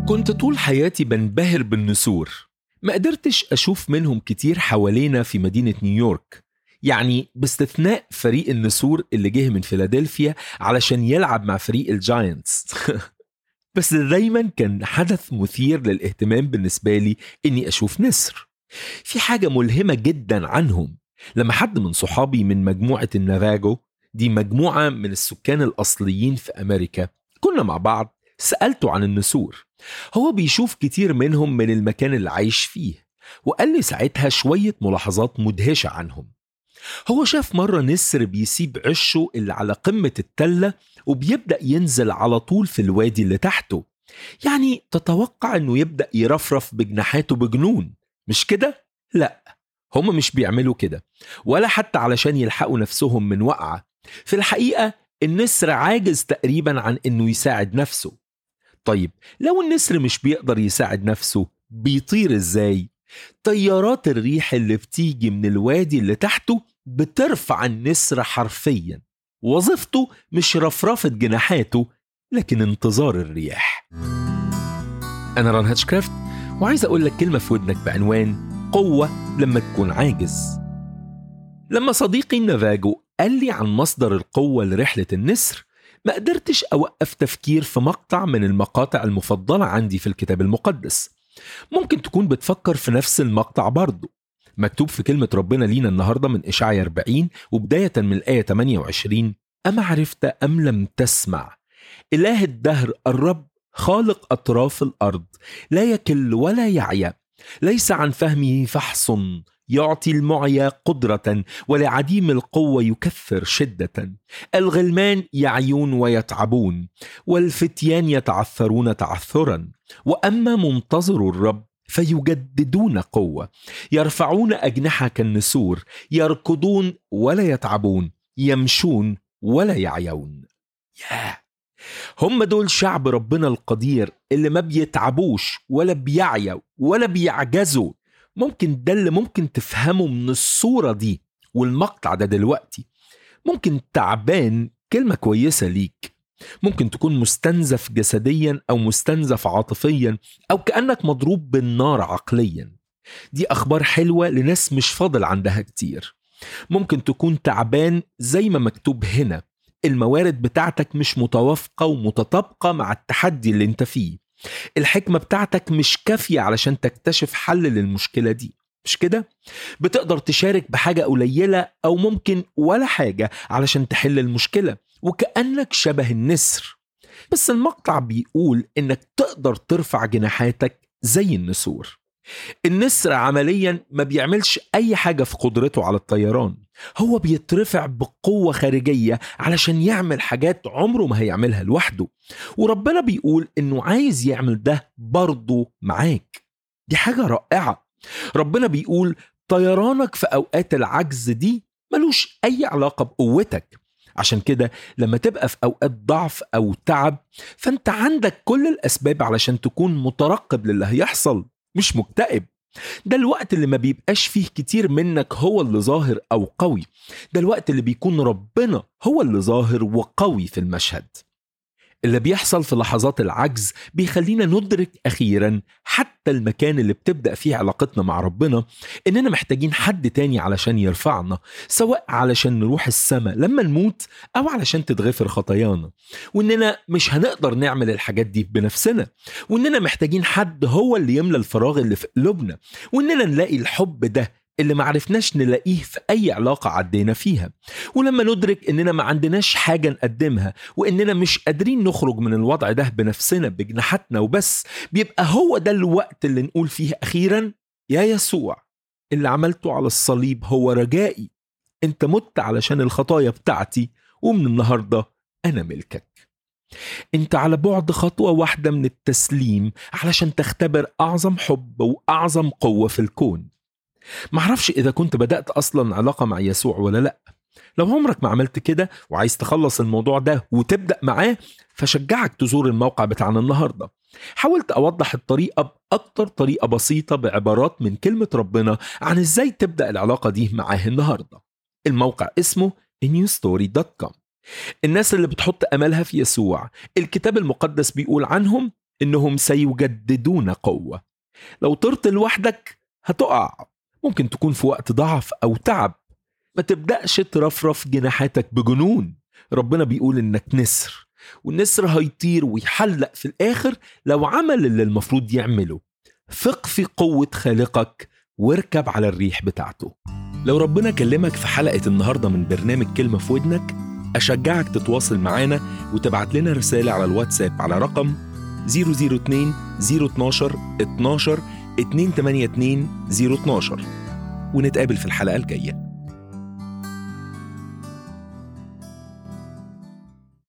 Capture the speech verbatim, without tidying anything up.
كنت طول حياتي بنبهر بالنسور. ما قدرتش أشوف منهم كتير حوالينا في مدينة نيويورك، يعني باستثناء فريق النسور اللي جه من فيلادلفيا علشان يلعب مع فريق الجاينتس. بس دايما كان حدث مثير للاهتمام بالنسبة لي إني أشوف نسر. في حاجة ملهمة جدا عنهم. لما حد من صحابي من مجموعة النافاجو، دي مجموعة من السكان الأصليين في أمريكا، كنا مع بعض، سألته عن النسور. هو بيشوف كتير منهم من المكان اللي عايش فيه، وقال لي ساعتها شوية ملاحظات مدهشة عنهم. هو شاف مرة نسر بيسيب عشه اللي على قمة التلة وبيبدأ ينزل على طول في الوادي اللي تحته. يعني تتوقع انه يبدأ يرفرف بجناحاته بجنون، مش كده؟ لا، هم مش بيعملوا كده، ولا حتى علشان يلحقوا نفسهم من وقعة. في الحقيقة النسر عاجز تقريبا عن انه يساعد نفسه. طيب لو النسر مش بيقدر يساعد نفسه، بيطير ازاي؟ تيارات الريح اللي بتيجي من الوادي اللي تحته بترفع النسر حرفيا. وظيفته مش رفرفة جناحاته، لكن انتظار الرياح. أنا ران هاتشكرافت، وعايز أقول لك كلمة في ودنك بعنوان قوة لما تكون عاجز. لما صديقي النافاجو قال لي عن مصدر القوة لرحلة النسر، ما قدرتش أوقف تفكير في مقطع من المقاطع المفضلة عندي في الكتاب المقدس. ممكن تكون بتفكر في نفس المقطع برضو. مكتوب في كلمة ربنا لينا النهاردة من إشعياء أربعين وبداية من الآية ثمانية وعشرين: أما عرفت أم لم تسمع؟ إله الدهر الرب خالق أطراف الأرض، لا يكل ولا يعيا، ليس عن فهمه فحص، يعطي المعيا قدرة، ولعديم القوة يكثر شدة. الغلمان يعيون ويتعبون، والفتيان يتعثرون تعثرا، وأما منتظر الرب فيجددون قوة، يرفعون أجنحة كالنسور، يركضون ولا يتعبون، يمشون ولا يعيون. ياه، هم دول شعب ربنا القدير اللي ما بيتعبوش ولا بيعيوا ولا بيعجزوا. ممكن ده اللي ممكن تفهمه من الصورة دي والمقطع ده دلوقتي. ممكن تعبان كلمة كويسة ليك، ممكن تكون مستنزف جسديا أو مستنزف عاطفيا، أو كأنك مضروب بالنار عقليا. دي أخبار حلوة لناس مش فاضل عندها كتير. ممكن تكون تعبان زي ما مكتوب هنا، الموارد بتاعتك مش متوافقة ومتطابقة مع التحدي اللي انت فيه. الحكمة بتاعتك مش كافية علشان تكتشف حل للمشكلة دي، مش كده؟ بتقدر تشارك بحاجة قليلة أو ممكن ولا حاجة علشان تحل المشكلة، وكأنك شبه النسر. بس المقطع بيقول إنك تقدر ترفع جناحاتك زي النسور. النسر عمليا ما بيعملش أي حاجة في قدرته على الطيران، هو بيترفع بقوة خارجية علشان يعمل حاجات عمره ما هيعملها لوحده. وربنا بيقول إنه عايز يعمل ده برضه معاك. دي حاجة رائعة. ربنا بيقول طيرانك في أوقات العجز دي ملوش أي علاقة بقوتك. عشان كده لما تبقى في أوقات ضعف أو تعب، فأنت عندك كل الأسباب علشان تكون مترقب للي هيحصل، مش مكتئب. ده الوقت اللي ما بيبقاش فيه كتير منك هو اللي ظاهر أو قوي. ده الوقت اللي بيكون ربنا هو اللي ظاهر وقوي في المشهد. اللي بيحصل في لحظات العجز بيخلينا ندرك أخيرا حتى المكان اللي بتبدأ فيه علاقتنا مع ربنا، إننا محتاجين حد تاني علشان يرفعنا، سواء علشان نروح السماء لما نموت أو علشان تتغفر خطايانا، وإننا مش هنقدر نعمل الحاجات دي بنفسنا، وإننا محتاجين حد هو اللي يملى الفراغ اللي في قلوبنا، وإننا نلاقي الحب ده اللي معرفناش نلاقيه في أي علاقة عدينا فيها. ولما ندرك إننا ما عندناش حاجة نقدمها، وإننا مش قادرين نخرج من الوضع ده بنفسنا بجناحاتنا وبس، بيبقى هو ده الوقت اللي نقول فيه أخيرا: يا يسوع، اللي عملته على الصليب هو رجائي. أنت مت علشان الخطايا بتاعتي، ومن النهاردة أنا ملكك. أنت على بعد خطوة واحدة من التسليم علشان تختبر أعظم حب وأعظم قوة في الكون. معرفش إذا كنت بدأت أصلا علاقة مع يسوع ولا لأ. لو عمرك ما عملت كده وعايز تخلص الموضوع ده وتبدأ معاه، فشجعك تزور الموقع بتاعنا النهاردة. حاولت أوضح الطريقة بأكتر طريقة بسيطة بعبارات من كلمة ربنا عن إزاي تبدأ العلاقة دي معاه النهاردة. الموقع اسمه نيو ستوري دوت كوم. الناس اللي بتحط أملها في يسوع، الكتاب المقدس بيقول عنهم إنهم سيجددون قوة. لو طرت لوحدك هتقع، ممكن تكون في وقت ضعف أو تعب. ما تبدأش ترفرف جناحاتك بجنون. ربنا بيقول إنك نسر، والنسر هيطير ويحلق في الآخر لو عمل اللي المفروض يعمله. ثق في قوة خالقك واركب على الريح بتاعته. لو ربنا كلمك في حلقة النهاردة من برنامج كلمة في ودنك، أشجعك تتواصل معانا وتبعت لنا رسالة على الواتساب على رقم صفر صفر اتنين صفر اتناشر اتناشر اتنين تمانية اتنين صفر اتناشر، ونتقابل في الحلقة الجاية.